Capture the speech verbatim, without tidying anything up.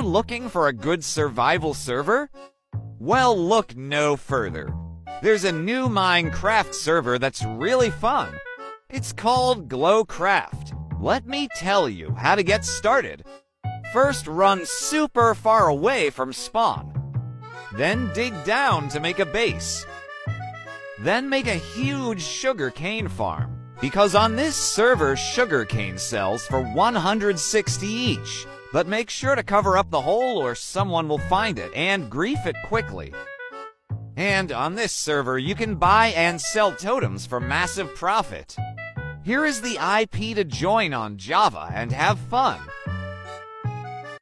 looking for a good survival server? Well, look no further. There's a new Minecraft server that's really fun. It's called Glowcraft. Let me tell you how to get started. First, run super far away from spawn. Then dig down to make a base. Then make a huge sugarcane farm, because on this server sugarcane sells for one hundred sixty each. But make sure to cover up the hole or someone will find it and grief it quickly. And on this server you can buy and sell totems for massive profit. Here is the I P to join on Java and have fun.